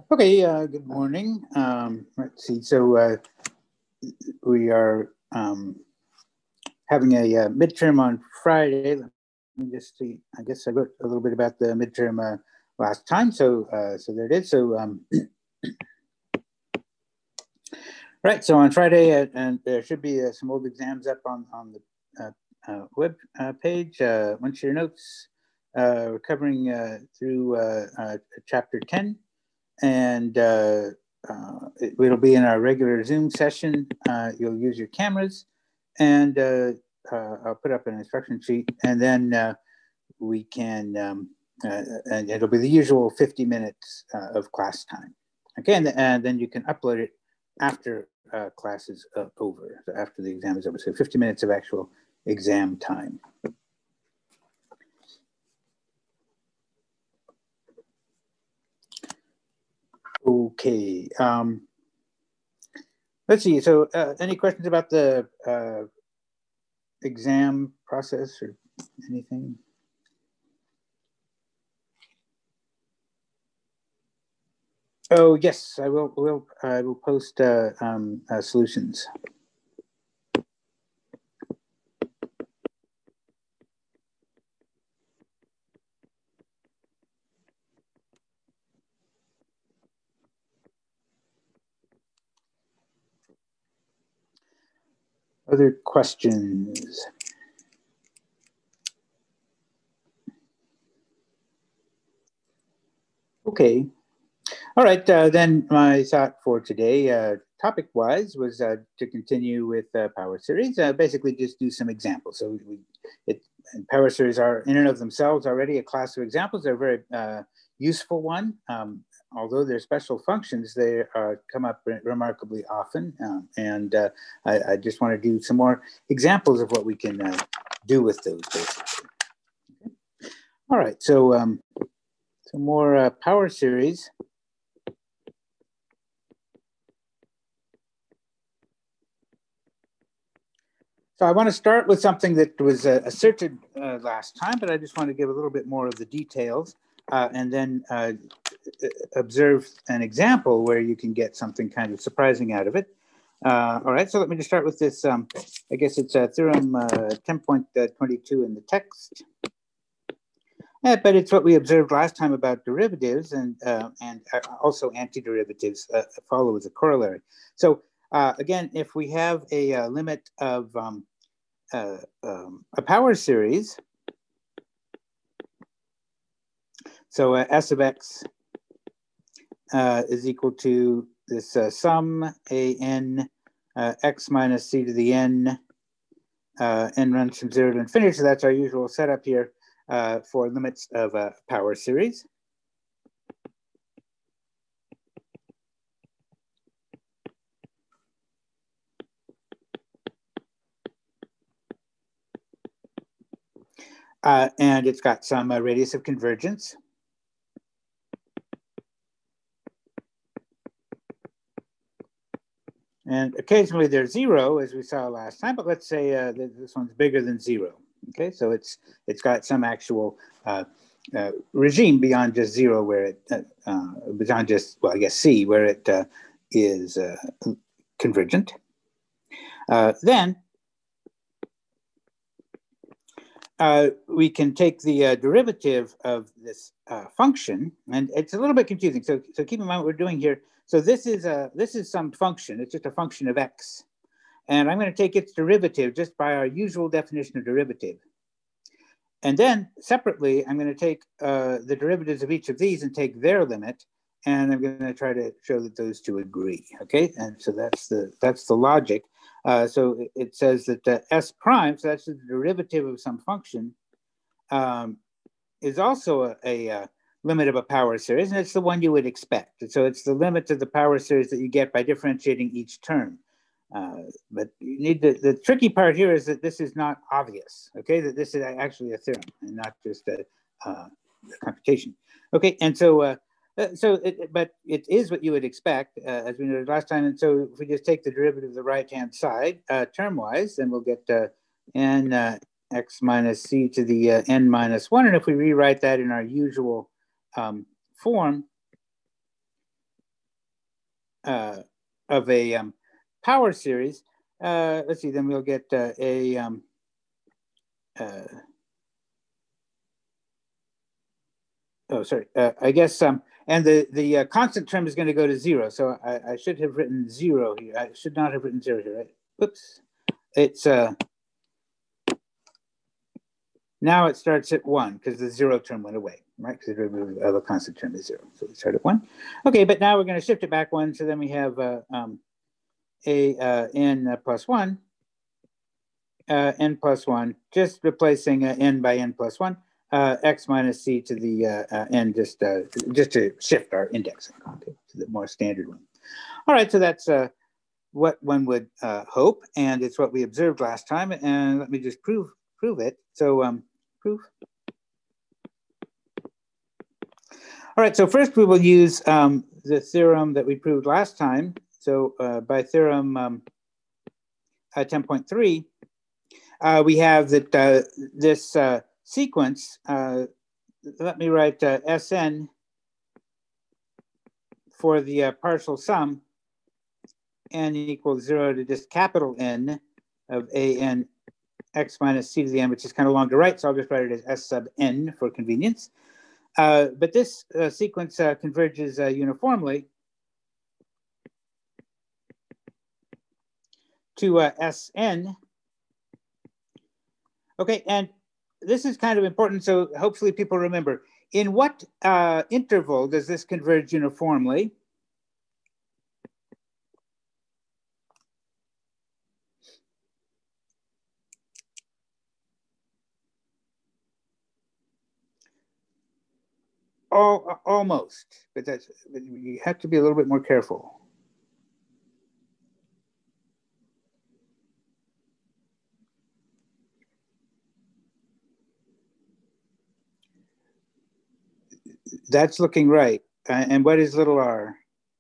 Okay, good morning. Let's see. So we are having a midterm on Friday. Let me just see. I guess I wrote a little bit about the midterm last time. So there it is. Right. So on Friday, and there should be some old exams up on the web page. Once your notes, we're covering through chapter 10. And it'll be in our regular Zoom session. You'll use your cameras, and I'll put up an instruction sheet, and then we can, and it'll be the usual 50 minutes of class time. Okay, and then you can upload it after class is over, so after the exam is over. So 50 minutes of actual exam time. Okay. Let's see. So any questions about the exam process or anything? Oh, yes, I will post solutions. Other questions? Okay. All right, then my thought for today, topic-wise, was to continue with power series. Basically, just do some examples. So power series are in and of themselves already a class of examples. They're a very useful one. Although they're special functions, they come up remarkably often. And I just want to do some more examples of what we can do with those, basically. Okay. All right, so some more power series. So I want to start with something that was asserted last time, but I just want to give a little bit more of the details and then observe an example where you can get something kind of surprising out of it. All right, so let me just start with this. I guess it's theorem 10.22 in the text. But it's what we observed last time about derivatives and also antiderivatives follow as a corollary. So again, if we have a limit of a power series, so S of x is equal to this sum an x minus c to the n, n runs from 0 to infinity. So that's our usual setup here for limits of a power series. And it's got some radius of convergence. And occasionally there's 0, as we saw last time, but let's say that this one's bigger than 0. Okay, so it's got some actual regime beyond just 0, where it beyond just, well, I guess C, where it is convergent. Then we can take the derivative of this function, and it's a little bit confusing. So keep in mind what we're doing here. So this is some function. It's just a function of x, and I'm going to take its derivative just by our usual definition of derivative. And then separately, I'm going to take the derivatives of each of these and take their limit, and I'm going to try to show that those two agree. Okay, and so that's the logic. So it says that s prime, so that's the derivative of some function, is also a limit of a power series, and it's the one you would expect. So it's the limit of the power series that you get by differentiating each term. But you need the tricky part here is that this is not obvious, okay? That this is actually a theorem and not just a computation. Okay, and so but it is what you would expect, as we noted last time. And so if we just take the derivative of the right-hand side term-wise, then we'll get n x minus c to the n minus 1. And if we rewrite that in our usual form, of a power series, let's see, then we'll get oh, sorry, I guess, and the constant term is going to go to 0. So I should have written 0 here. I should not have written 0 here, right? Oops. It's, now it starts at 1 because the 0 term went away, right? Because the derivative of a constant term is 0. So we start at 1. Okay, but now we're going to shift it back 1. So then we have n plus 1, n plus 1, just replacing n by n plus 1. X minus c to the n, just to shift our indexing, okay, to the more standard one. All right, so that's what one would hope, and it's what we observed last time. And let me just prove it. So proof. All right, so first we will use the theorem that we proved last time. So by theorem 10.3, we have that this sequence, let me write Sn for the partial sum, n equals 0 to just capital N of an x minus c to the n, which is kind of long to write, so I'll just write it as S sub n for convenience. But this sequence converges uniformly to Sn. Okay, and this is kind of important, so hopefully people remember. In what interval does this converge uniformly? Almost, but you have to be a little bit more careful. That's looking right. And what is little r?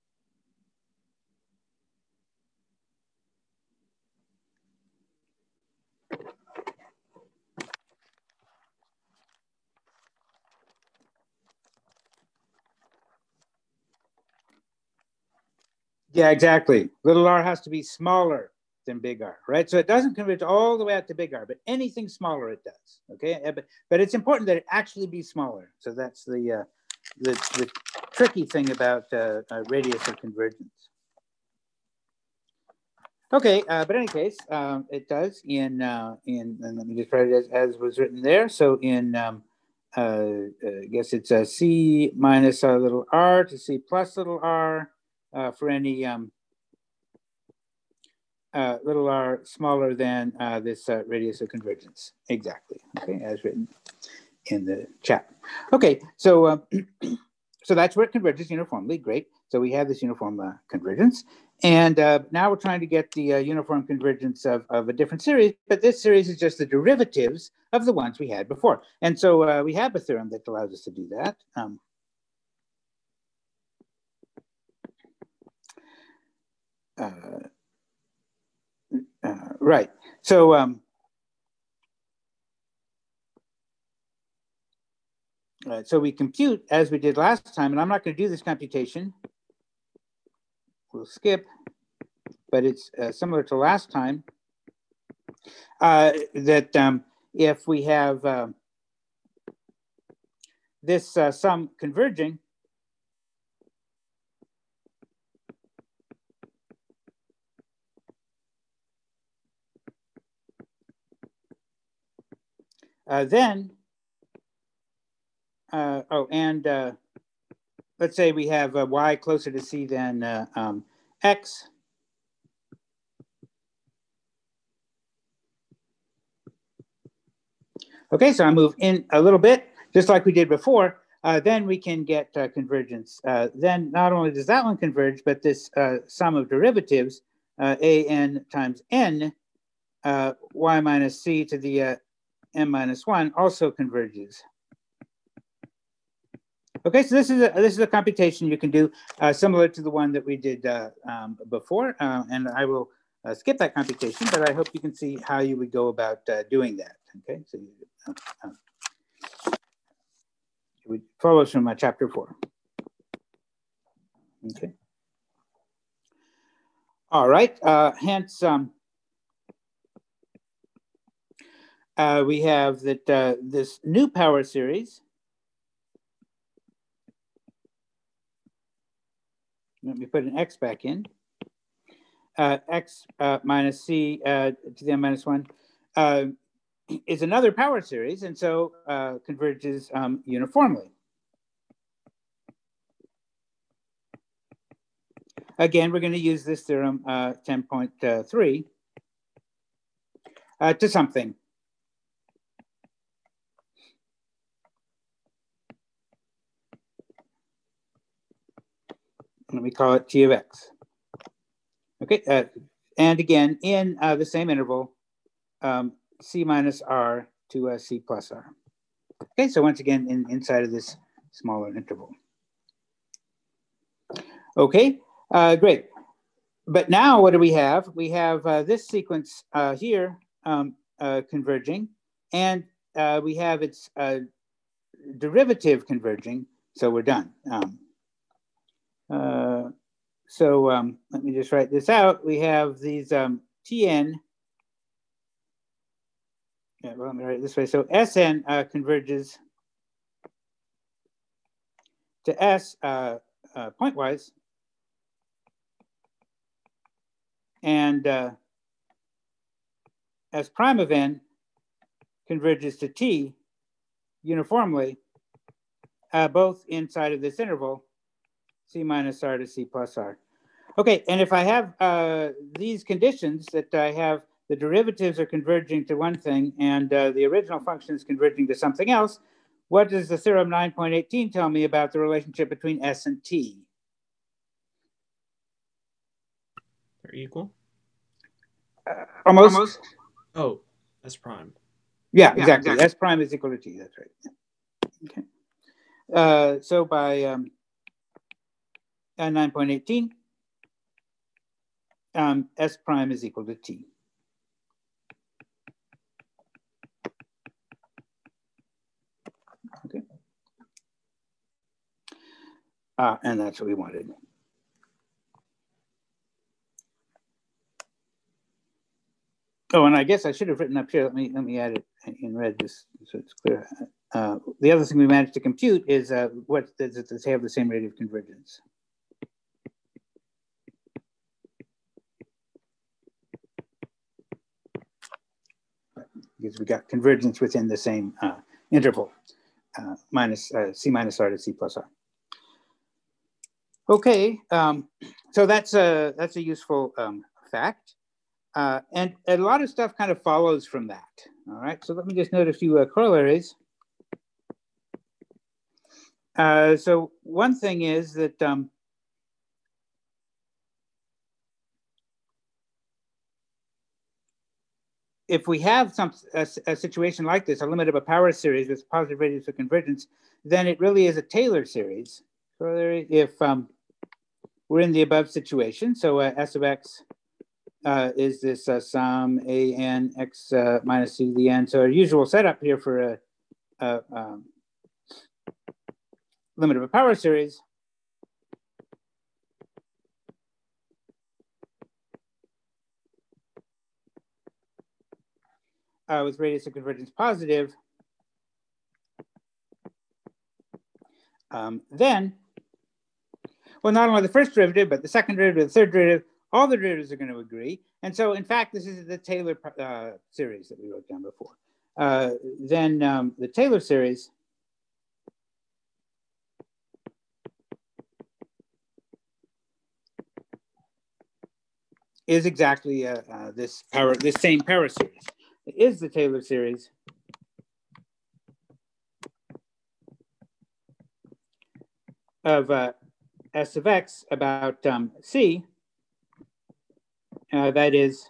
Yeah, exactly. Little r has to be smaller than big R, right? So it doesn't converge all the way out to big R, but anything smaller it does, okay? But it's important that it actually be smaller. So that's the tricky thing about radius of convergence. Okay, but in any case, it does in and let me just write it as was written there. So in, I guess it's a C minus a little r to C plus little r for any little r smaller than this radius of convergence. Exactly, okay, as written in the chat. Okay, so so that's where it converges uniformly, great. So we have this uniform convergence. And now we're trying to get the uniform convergence of a different series, but this series is just the derivatives of the ones we had before. And so we have a theorem that allows us to do that. Right, so so we compute as we did last time, and I'm not going to do this computation. We'll skip, but it's similar to last time, that if we have this sum converging, then, let's say we have y closer to c than x. Okay, so I move in a little bit, just like we did before. Then we can get convergence. Then not only does that one converge, but this sum of derivatives, an times n, y minus c to the n minus 1 also converges. Okay, so this is a computation you can do similar to the one that we did before, and I will skip that computation, but I hope you can see how you would go about doing that. Okay, so it follows from chapter 4. Okay. All right, hence we have that this new power series. Let me put an x back in. X minus c to the n minus 1 is another power series, and so converges uniformly. Again, we're going to use this theorem 10.3 to something. Let me call it T of x. Okay, and again, in the same interval, C minus R to C plus R. Okay, so once again, inside of this smaller interval. Okay, great. But now what do we have? We have this sequence here converging, and we have its derivative converging, so we're done. So let me just write this out. We have these Tn. Yeah, well, let me write it this way. So Sn converges to S pointwise, and S prime of n converges to T uniformly, both inside of this interval, C minus R to C plus R. Okay, and if I have these conditions that I have the derivatives are converging to one thing and the original function is converging to something else, what does the theorem 9.18 tell me about the relationship between S and T? They're equal? Almost. Oh, S prime. Yeah, exactly. S prime is equal to T, that's right. Okay. So by 9.18, S prime is equal to T. Okay. And that's what we wanted. Oh, and I guess I should have written up here. Let me add it in red just so it's clear. The other thing we managed to compute is what does it have the same rate of convergence? Because we got convergence within the same interval, minus C minus R to C plus R. Okay, so that's a useful fact. And a lot of stuff kind of follows from that. All right, so let me just note a few corollaries. So one thing is that if we have a situation like this, a limit of a power series with positive radius of convergence, then it really is a Taylor series. Corollary, if we're in the above situation, so S of x is this sum a n x minus c to the n. So our usual setup here for a limit of a power series with radius of convergence positive, then, well, not only the first derivative, but the second derivative, the third derivative, all the derivatives are going to agree. And so, in fact, this is the Taylor series that we wrote down before. Then the Taylor series is exactly this same power series. It is the Taylor series of S of x about C. That is,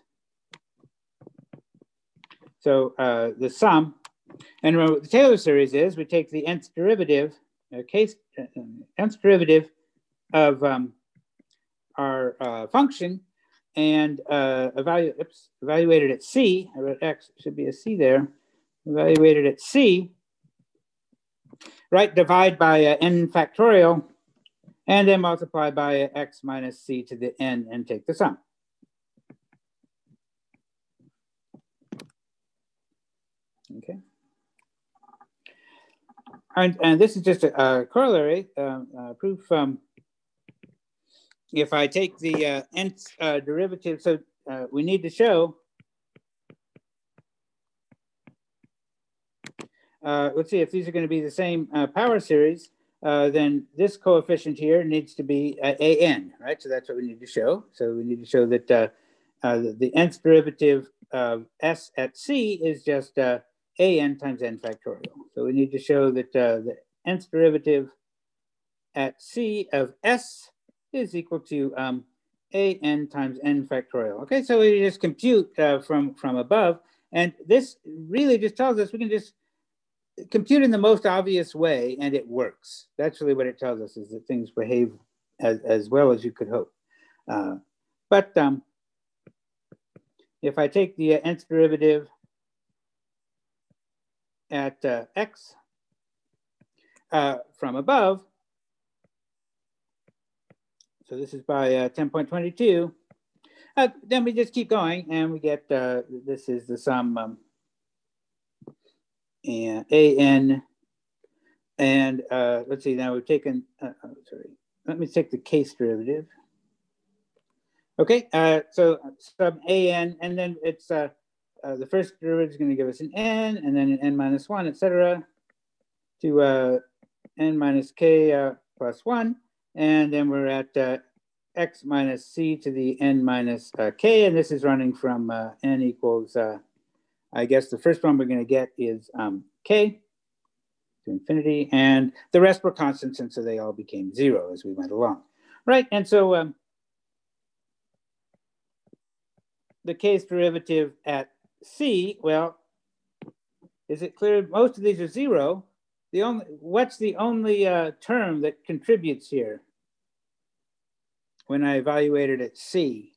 so the sum, and remember what the Taylor series is, we take the nth derivative, nth derivative of our function and evaluated at C. I wrote x, should be a C there. Evaluated at C, right? Divide by n factorial, and then multiply by x minus c to the n and take the sum. Okay. And this is just a corollary proof. If I take the nth derivative, so we need to show, let's see, if these are going to be the same power series, then this coefficient here needs to be an, right? So that's what we need to show. So we need to show that the nth derivative of s at c is just an times n factorial. So we need to show that the nth derivative at c of s is equal to an times n factorial. Okay, so we just compute from above, and this really just tells us we can just compute in the most obvious way, and it works. That's really what it tells us, is that things behave as well as you could hope. But if I take the nth derivative at x from above, so this is by 10.22, then we just keep going, and we get, this is the sum and an, and let's see, now we've taken, sorry, let me take the case derivative. Okay, so sub an, and then it's the first derivative is going to give us an n, and then an n minus 1, etc., to n minus k plus 1, and then we're at x minus c to the n minus k, and this is running from n equals, I guess the first one we're going to get is k to infinity, and the rest were constants, and so they all became 0 as we went along. Right, and so the case derivative at c, well, is it clear? Most of these are 0. What's the only term that contributes here when I evaluate it at c?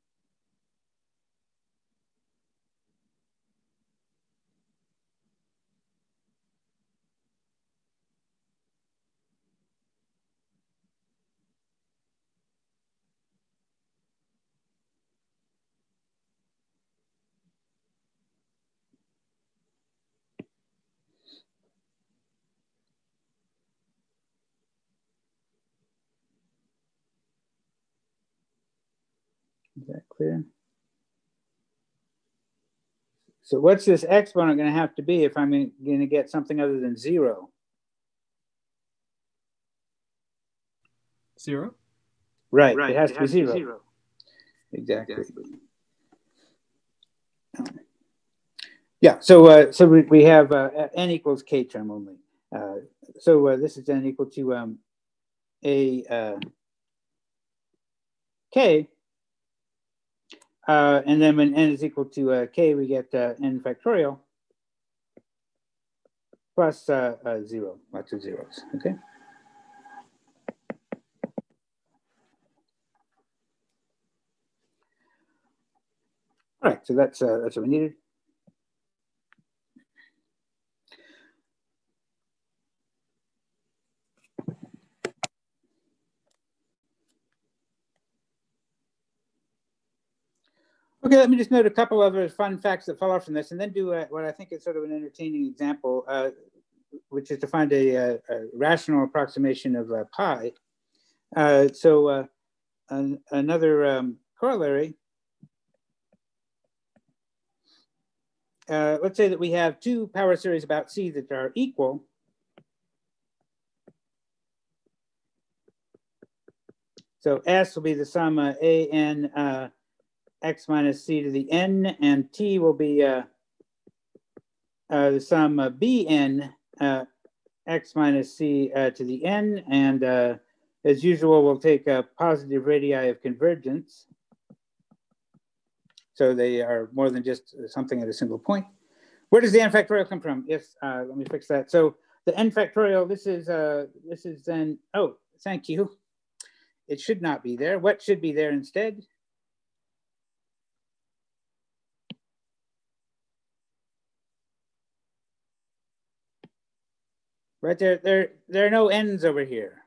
Is that clear? So what's this exponent going to have to be if I'm going to get something other than 0? 0? Right, it has to be 0. Exactly. Yeah, so so we have n equals k term only. So this is n equal to a k, and then when n is equal to k, we get n factorial plus 0, lots of zeros. Okay. All right, so that's what we needed. Okay, let me just note a couple other fun facts that follow from this, and then do what I think is sort of an entertaining example, which is to find a rational approximation of pi. So another corollary. Let's say that we have two power series about c that are equal. So S will be the sum an x minus c to the n, and t will be the sum bn x minus c to the n. And as usual, we'll take a positive radii of convergence. So they are more than just something at a single point. Where does the n factorial come from? Yes, let me fix that. So the n factorial, this is then, oh, thank you. It should not be there. What should be there instead? Right there are no n's over here.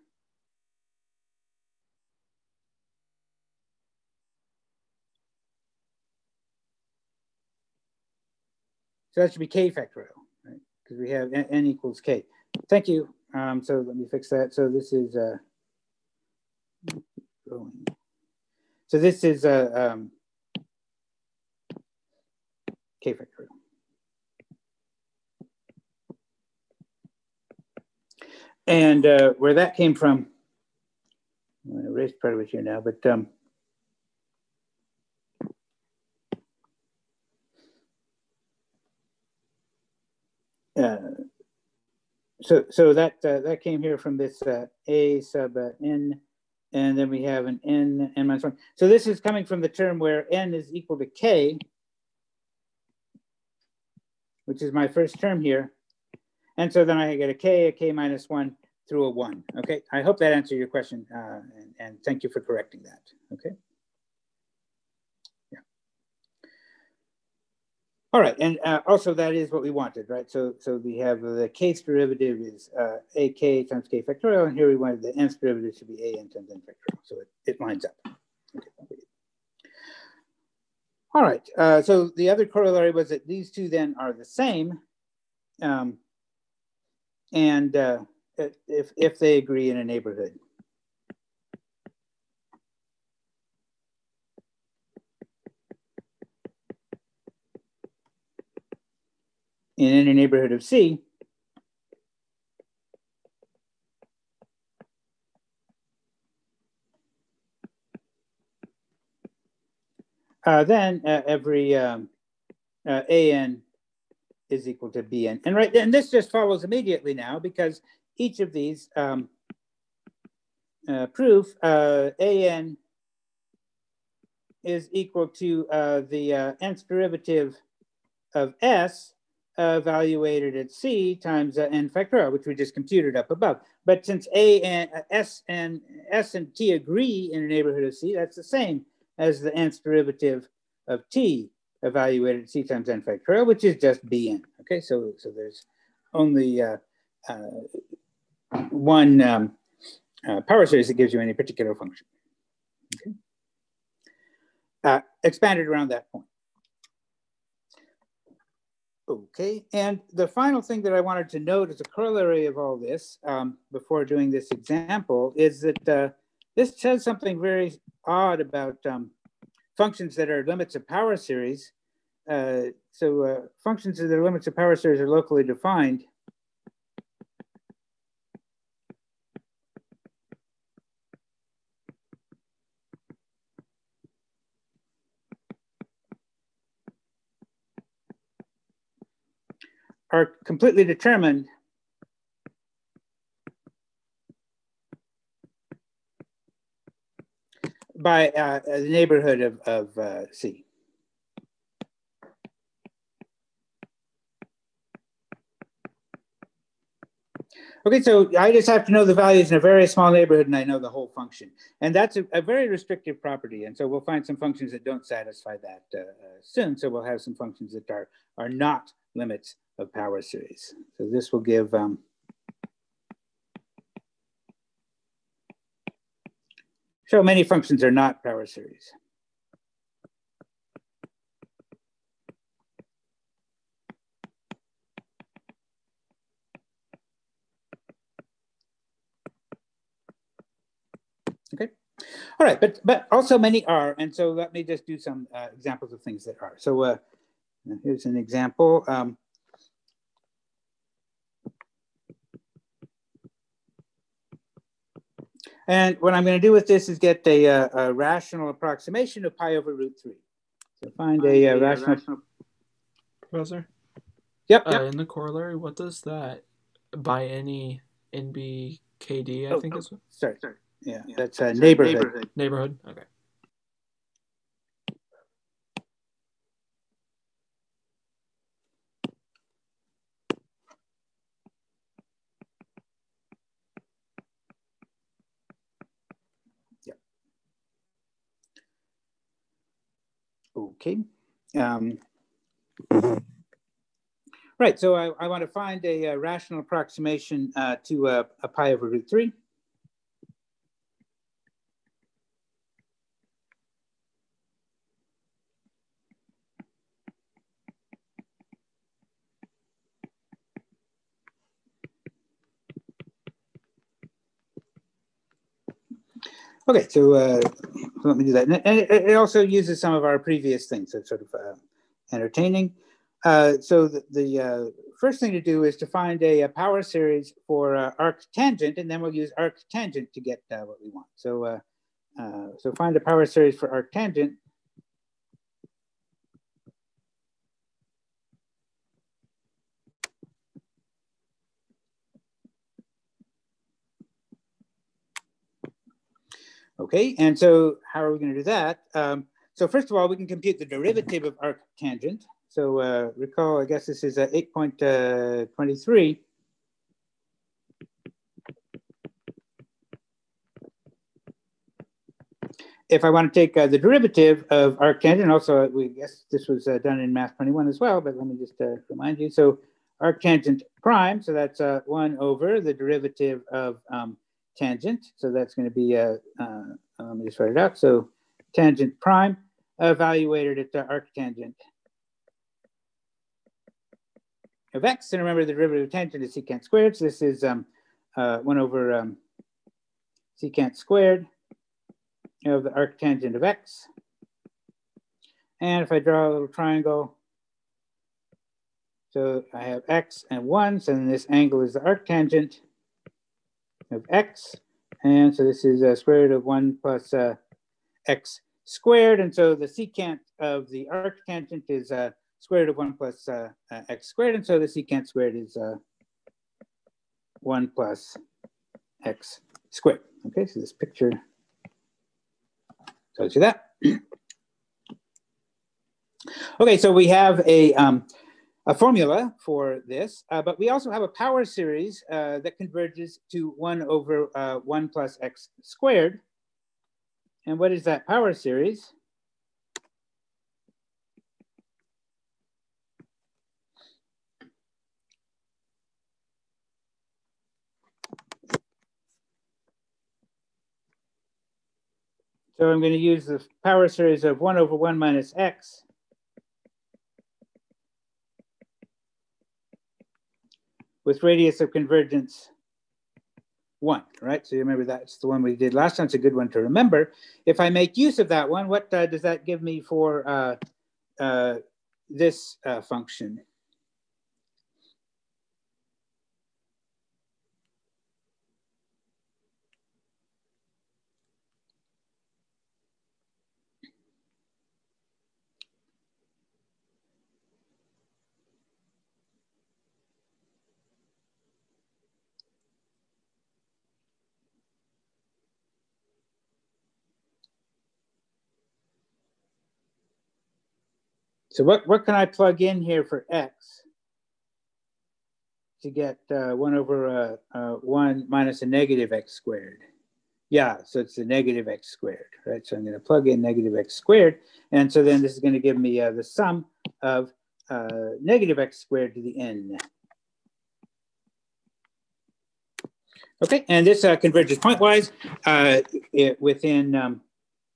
So that should be k factorial, right? Because we have n equals k. Thank you. So let me fix that. So this is so this is k factorial. And where that came from, I'm going to erase part of it here now, but so that came here from this a sub n, and then we have an n minus 1. So this is coming from the term where n is equal to k, which is my first term here. And so then I get a k minus 1 through a 1. Okay, I hope that answered your question, and thank you for correcting that. Okay. All right, and also that is what we wanted, right? So we have the kth derivative is ak times k factorial, and here we wanted the nth derivative should be an times n factorial, so it lines up. Okay. All right, so the other corollary was that these two then are the same, and if they agree in a neighborhood. In any neighborhood of C, then every an is equal to bn. And right, and this just follows immediately now because each of these proof an is equal to the nth derivative of s evaluated at c times n factorial, which we just computed up above. But since s and t agree in a neighborhood of c, that's the same as the nth derivative of t evaluated at c times n factorial, which is just bn. Okay, so there's only one power series that gives you any particular function. Okay. Expanded around that point. Okay, and the final thing that I wanted to note as a corollary of all this before doing this example is that this says something very odd about functions that are limits of power series. So functions that are limits of power series are locally defined. Are completely determined by the neighborhood of C. Okay, so I just have to know the values in a very small neighborhood and I know the whole function. And that's a very restrictive property. And so we'll find some functions that don't satisfy that soon. So we'll have some functions that are not limits of power series. So this will give so many functions are not power series. Okay. All right, but also many are, and so let me just do some examples of things that are. So here's an example. And what I'm going to do with this is get a rational approximation of pi over root 3. So find a rational. Professor? Yep. In the corollary, what does that by any NBKD, I think is? Sorry. Yeah, that's a neighborhood. Neighborhood, okay. Yeah. Okay. Right, so I want to find a rational approximation to a pi over root 3. Okay, so let me do that. And it also uses some of our previous things, so it's sort of entertaining. So the first thing to do is to find a power series for arctangent, and then we'll use arctangent to get what we want. So so find a power series for arctangent. Okay, and so how are we going to do that? So first of all, we can compute the derivative of arctangent. So recall, I guess this is 8.23. If I want to take the derivative of arctangent, also we guess this was done in Math 21 as well, but let me just remind you. So arctangent prime, so that's 1 over the derivative of tangent. So that's going to be, let me just write it out. So tangent prime evaluated at arctangent of x. And remember, the derivative of tangent is secant squared. So this is 1 over secant squared of the arctangent of x. And if I draw a little triangle, so I have x and 1, so then this angle is the arctangent of x. And so this is square root of 1 plus x squared. And so the secant of the arctangent is square root of 1 plus x squared. And so the secant squared is 1 plus x squared. Okay, so this picture tells you that. Okay, so we have a formula for this, but we also have a power series that converges to 1 over 1 plus x squared. And what is that power series? So I'm going to use the power series of 1 over 1 minus x with radius of convergence 1, right? So you remember that's the one we did last time. It's a good one to remember. If I make use of that one, what does that give me for this function? So what can I plug in here for x to get 1 over 1 minus a negative x squared? Yeah, so it's a negative x squared, right? So I'm going to plug in negative x squared. And so then this is going to give me the sum of negative x squared to the n. Okay, and this converges pointwise within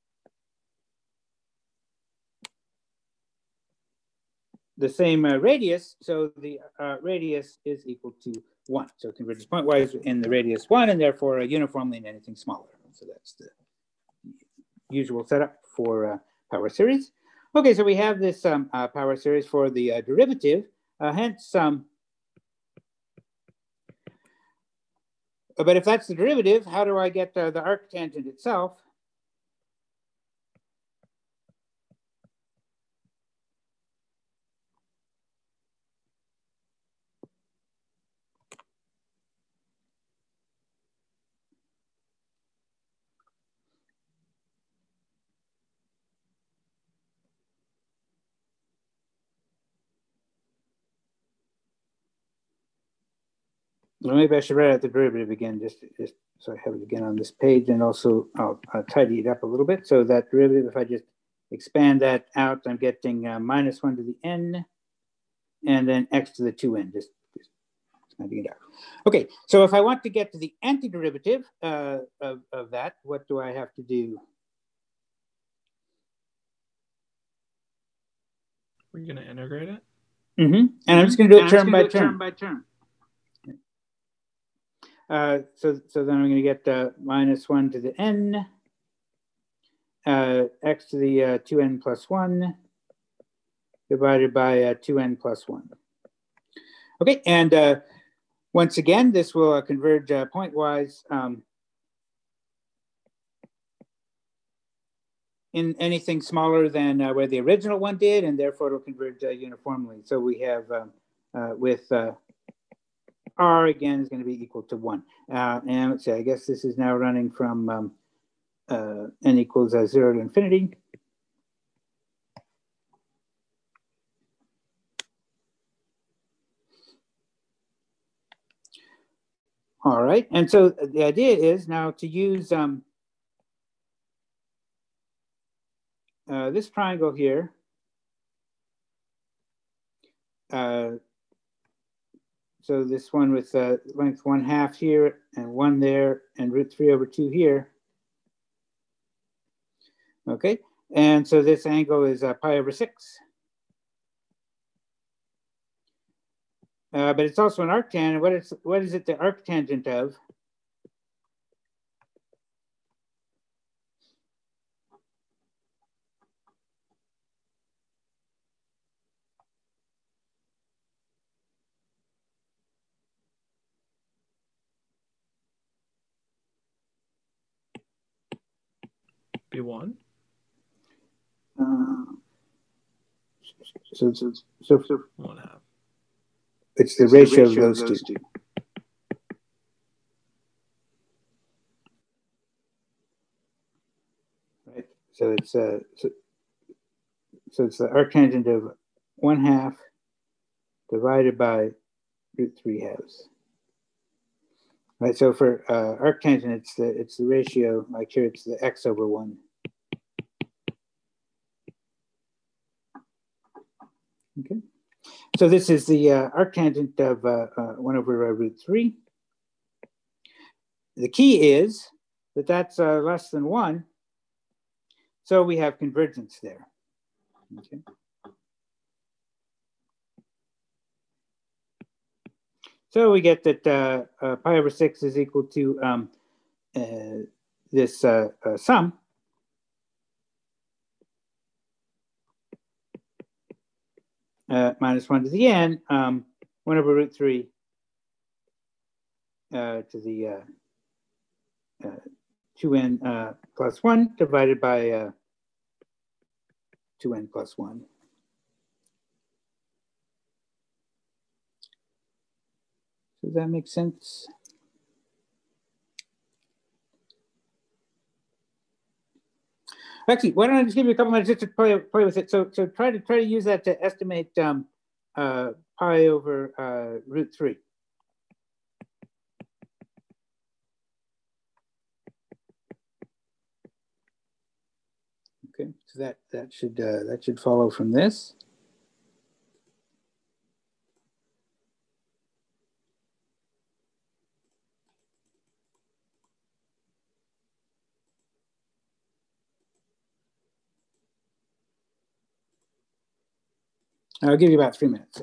the same radius. So the radius is equal to 1. So it converges pointwise in the radius 1, and therefore uniformly in anything smaller. So that's the usual setup for power series. Okay, so we have this power series for the derivative, hence but if that's the derivative, how do I get the arctangent itself? Well, maybe I should write out the derivative again, just so I have it again on this page, and also I'll tidy it up a little bit. So that derivative, if I just expand that out, I'm getting minus 1 to the n, and then x to the 2n, just expanding it out. Okay, so if I want to get to the antiderivative of that, what do I have to do? We're going to integrate it? And I'm just going to do it term by term. So then I'm going to get minus 1 to the n x to the 2n plus 1 divided by 2n plus 1. Okay, and once again, this will converge pointwise in anything smaller than where the original one did, and therefore it'll converge uniformly. So we have with r again is going to be equal to 1. And let's see, I guess this is now running from n equals 0 to infinity. All right, and so the idea is now to use this triangle here. So this one with length 1/2 here and 1 there and √3/2 here. Okay, and so this angle is pi/6. But it's also an arctangent. What is it the arctangent of? B1. So 1/2. It's the ratio of those two. Right. So it's so it's the arctangent of 1/2 divided by √3/2. Right. So for arctangent, it's the ratio. Like here, it's the x/1. Okay. So this is the arctangent of 1/√3. The key is that that's less than 1. So we have convergence there. Okay. So we get that pi/6 is equal to this sum. Minus 1 to the n, 1/√3 to the 2n plus 1 divided by 2n plus 1. Does that make sense? Actually, why don't I just give you a couple minutes just to play with it? So try to use that to estimate pi/√3. Okay, so that should follow from this. I'll give you about 3 minutes.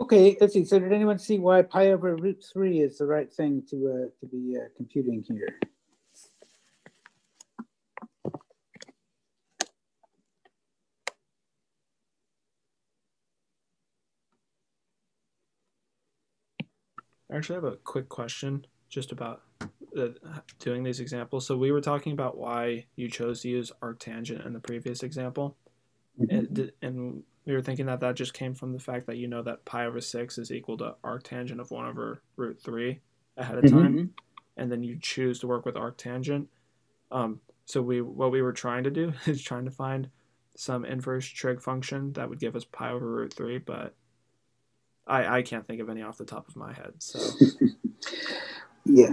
Okay, let's see. So did anyone see why pi over root 3 is the right thing to be computing here? I actually have a quick question just about doing these examples. So we were talking about why you chose to use arctangent in the previous example. Mm-hmm. And we were thinking that that just came from the fact that you know that pi over 6 is equal to arctangent of 1 over root 3 ahead of time. Mm-hmm. And then you choose to work with arctangent. So what we were trying to do is trying to find some inverse trig function that would give us pi over root 3, but I can't think of any off the top of my head. So yeah.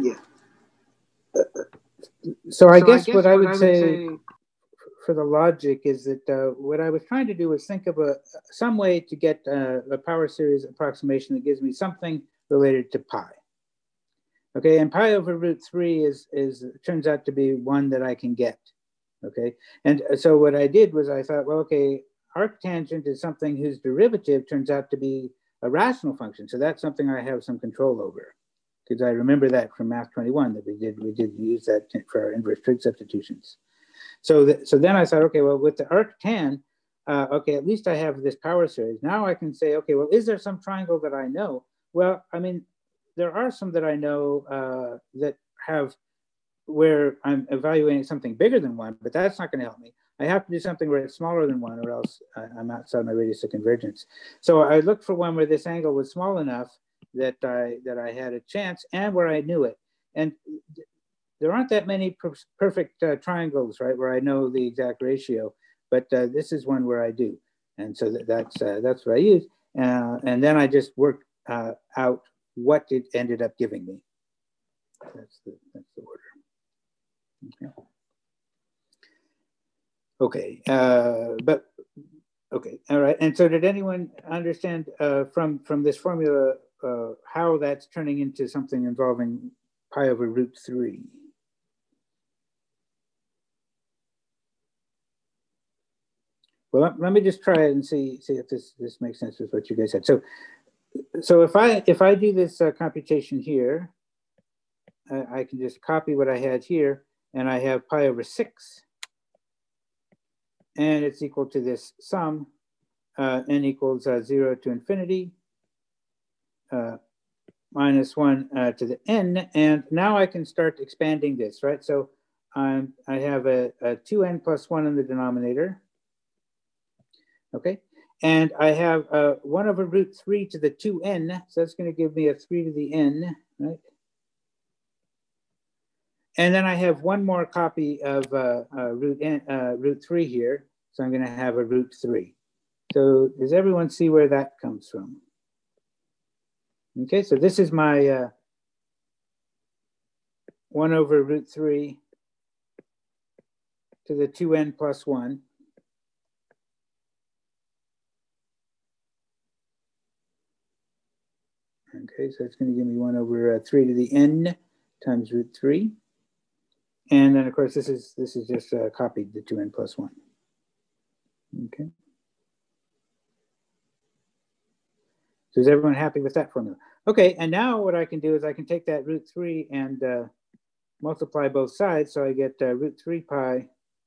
So I guess what I would say for the logic is that what I was trying to do was think of some way to get a power series approximation that gives me something related to pi. Okay, and pi over root 3 is turns out to be one that I can get. Okay, and so what I did was I thought, well, okay, arctangent is something whose derivative turns out to be a rational function. So that's something I have some control over, because I remember that from Math 21 that we did use that for our inverse trig substitutions. So then I thought, okay, well, with the arctan, okay, at least I have this power series. Now I can say, okay, well, is there some triangle that I know? Well, I mean, there are some that I know that have where I'm evaluating something bigger than 1, but that's not going to help me. I have to do something where it's smaller than 1, or else I'm outside my radius of convergence. So I looked for one where this angle was small enough that I had a chance, and where I knew it. And there aren't that many perfect triangles, right, where I know the exact ratio, but this is one where I do. And so that's what I use. And then I just worked out what it ended up giving me. That's the order. Okay, but okay, all right. And so, did anyone understand from this formula how that's turning into something involving pi over root 3? Well, let me just try it and see if this makes sense with what you guys said. So if I do this computation here, I can just copy what I had here, and I have pi over 6, and it's equal to this sum, n equals 0 to infinity, minus 1 to the n, and now I can start expanding this, right? So I have a 2n plus 1 in the denominator, okay? And I have 1 over root 3 to the 2n, so that's going to give me a 3 to the n, right? And then I have one more copy of root 3 here, so I'm going to have a root 3. So does everyone see where that comes from? Okay, so this is my 1 over root 3 to the 2n plus 1. Okay, so it's going to give me 1 over 3 to the n times root 3. And then, of course, this is just copied the 2n plus 1. Okay. So is everyone happy with that formula? Okay, and now what I can do is I can take that root 3 and multiply both sides. So I get root 3 pi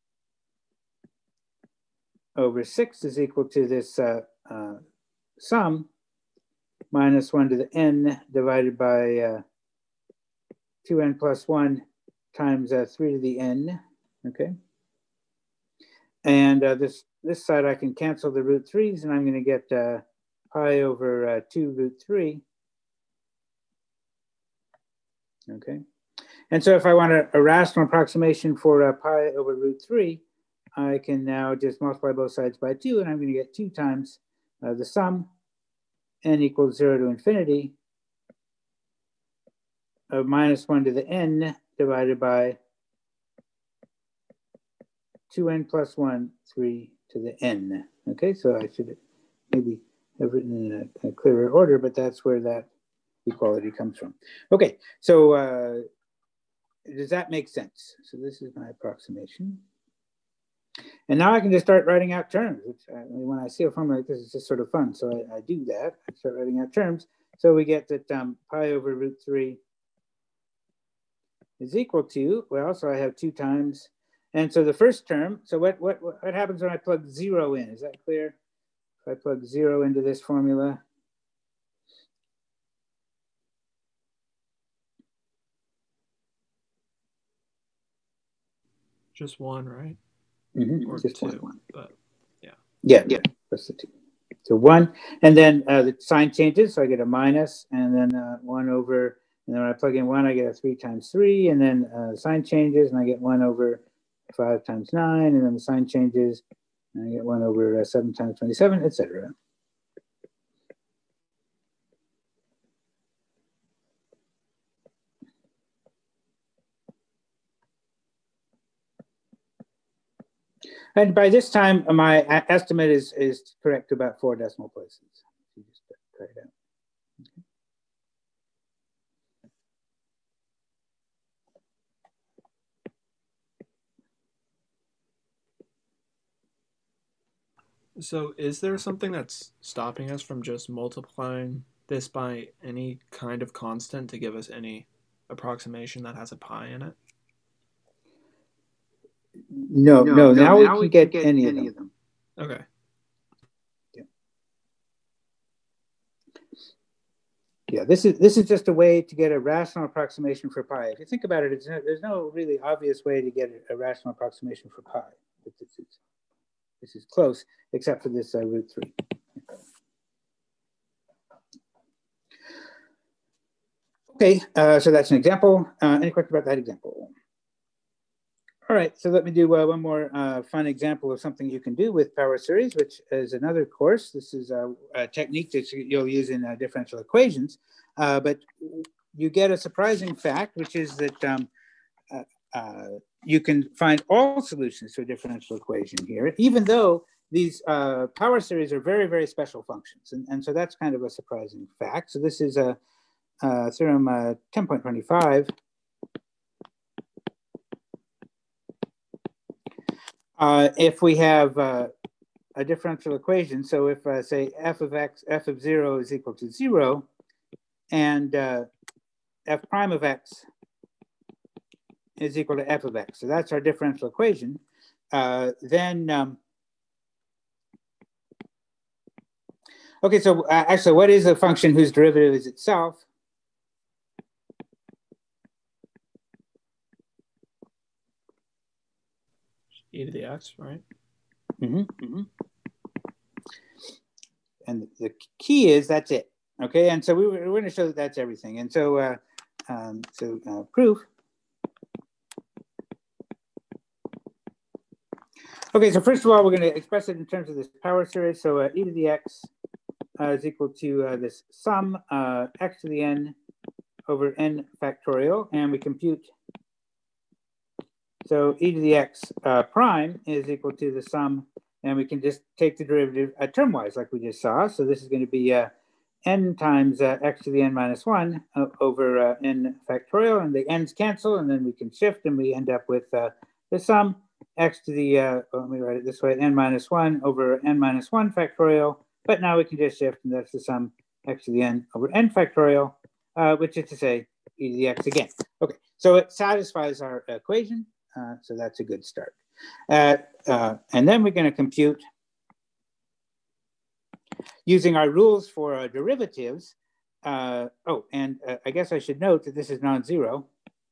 over 6 is equal to this sum minus 1 to the n divided by 2n plus 1 times 3 to the n, okay? And this side I can cancel the root 3's, and I'm going to get pi over 2 root 3, okay? And so if I want a rational approximation for pi over root 3, I can now just multiply both sides by 2, and I'm going to get 2 times the sum, n equals 0 to infinity, of minus 1 to the n divided by 2n plus 1, 3 to the n. Okay, so I should maybe have written in a clearer order, but that's where that equality comes from. Okay, so does that make sense? So this is my approximation. And now I can just start writing out terms, which when I see a formula like this, it's just sort of fun. So I do that. I start writing out terms. So we get that pi over root 3 is equal to, well, so I have 2 times. And so the first term, so what happens when I plug 0 in? Is that clear? If I plug 0 into this formula, just 1, right? Or just 2, one. But yeah, plus the 2. So 1, and then the sign changes, so I get a minus, and then 1 over, and then when I plug in 1, I get a 3 times 3, and then the sign changes, and I get 1 over 5 times 9, and then the sign changes, and I get 1 over 7 times 27, etc. And by this time, my estimate is correct to about 4 decimal places. You just try it out. Okay. So is there something that's stopping us from just multiplying this by any kind of constant to give us any approximation that has a pi in it? No. Now we can get any of them. Okay. Yeah, this is just a way to get a rational approximation for pi. If you think about it, there's no really obvious way to get a rational approximation for pi. This is close, except for this root 3. Okay, so that's an example. Any questions about that example? All right, so let me do one more fun example of something you can do with power series, which is another course. This is a technique that you'll use in differential equations, but you get a surprising fact, which is that you can find all solutions to a differential equation here, even though these power series are very, very special functions. And so that's kind of a surprising fact. So this is a theorem 10.25. If we have a differential equation, so if say f of 0 is equal to 0, and f prime of x is equal to f of x, so that's our differential equation, then okay, so actually, what is a function whose derivative is itself? E to the x, right? And the key is that's it. Okay, and so we're going to show that that's everything. And so, proof. Okay, so first of all, we're going to express it in terms of this power series. So e to the x is equal to this sum x to the n over n factorial, and we compute. So e to the x prime is equal to the sum, and we can just take the derivative termwise like we just saw. So this is going to be n times x to the n minus 1 over n factorial, and the n's cancel, and then we can shift, and we end up with the sum x to the, let me write it this way, n minus 1 over n minus 1 factorial, but now we can just shift, and that's the sum x to the n over n factorial, which is to say e to the x again. Okay, so it satisfies our equation. So that's a good start. And then we're going to compute using our rules for derivatives. I guess I should note that this is non-zero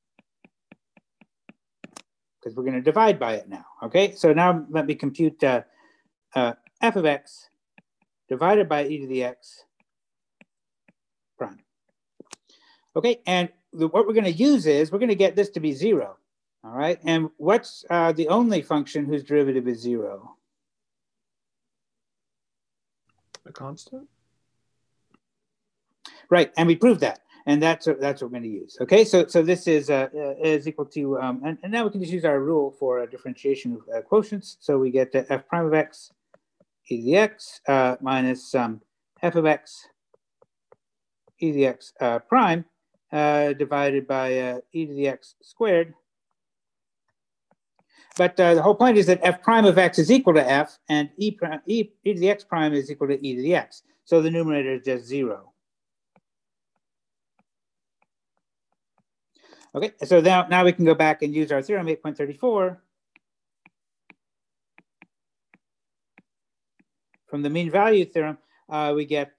because we're going to divide by it now. Okay, so now let me compute f of x divided by e to the x prime. Okay, and what we're going to use is we're going to get this to be 0. All right, and what's the only function whose derivative is 0? A constant? Right, and we proved that, and that's what we're going to use. Okay, so this is equal to, and now we can just use our rule for differentiation of quotients. So we get f prime of x e to the x minus f of x e to the x prime divided by e to the x squared. but the whole point is that f prime of x is equal to f, and e to the x prime is equal to e to the x. So the numerator is just 0. Okay, so now we can go back and use our theorem 8.34. From the mean value theorem, we get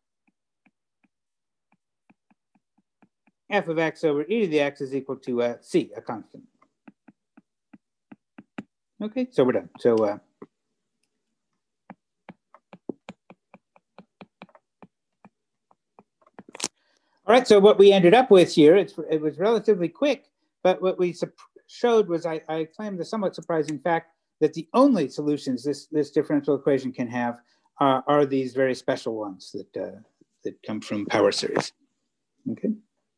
f of x over e to the x is equal to c, a constant. Okay, so we're done. So all right, so what we ended up with here, it was relatively quick, but what we showed was I claimed the somewhat surprising fact that the only solutions this differential equation can have are these very special ones that come from power series. Okay.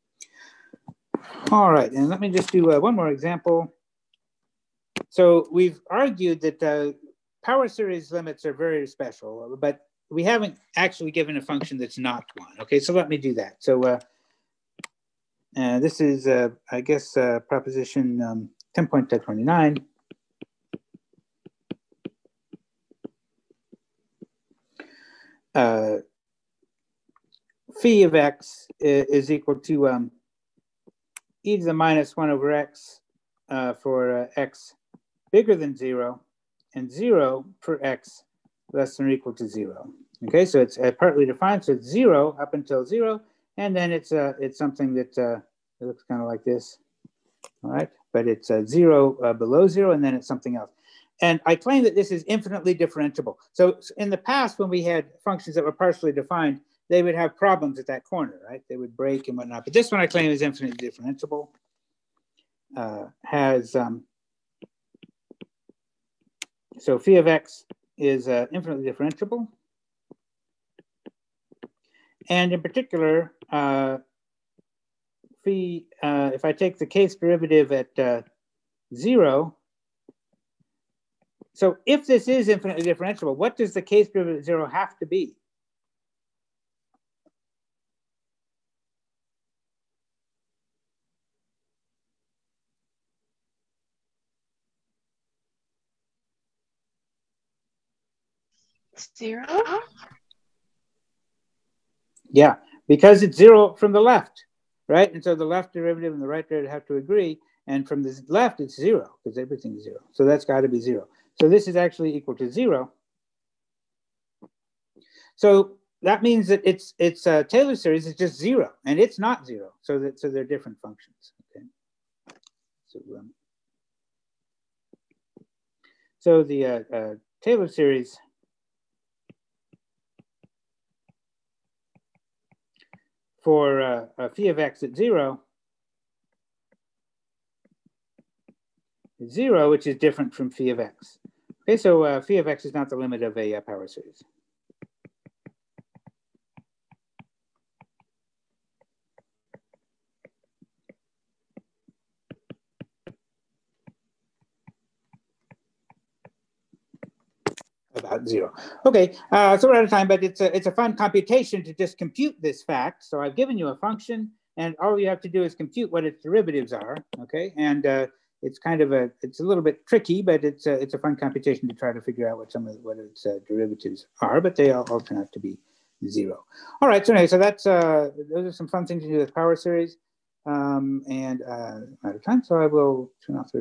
All right, and let me just do one more example. So we've argued that power series limits are very special, but we haven't actually given a function that's not one. Okay, so let me do that. So this is, I guess, proposition 10.29. Phi of x is equal to e to the minus 1 over x for x bigger than 0, and 0 for x less than or equal to 0. Okay, so it's partly defined, so it's 0 up until 0, and then it's something that it looks kind of like this. All right, but it's 0 below 0, and then it's something else. And I claim that this is infinitely differentiable. So in the past, when we had functions that were partially defined, they would have problems at that corner, right? They would break and whatnot. But this one I claim is infinitely differentiable. So phi of x is infinitely differentiable. And in particular, phi, if I take the case derivative at 0, so if this is infinitely differentiable, what does the case derivative at 0 have to be? Zero? Yeah, because it's 0 from the left, right? And so the left derivative and the right derivative have to agree. And from the left, it's 0 because everything's 0. So that's got to be 0. So this is actually equal to 0. So that means that it's Taylor series is just 0, and it's not 0. So they're different functions. Okay. So the Taylor series for phi of x at 0 is 0, which is different from phi of x. Okay, so phi of x is not the limit of a power series. About 0. Okay, so we're out of time, but it's a fun computation to just compute this fact. So I've given you a function, and all you have to do is compute what its derivatives are. Okay, and it's kind of it's a little bit tricky, but it's a fun computation to try to figure out what its derivatives are. But they all turn out to be 0. All right, so anyway, so that's those are some fun things to do with power series, and I'm out of time, so I will turn off the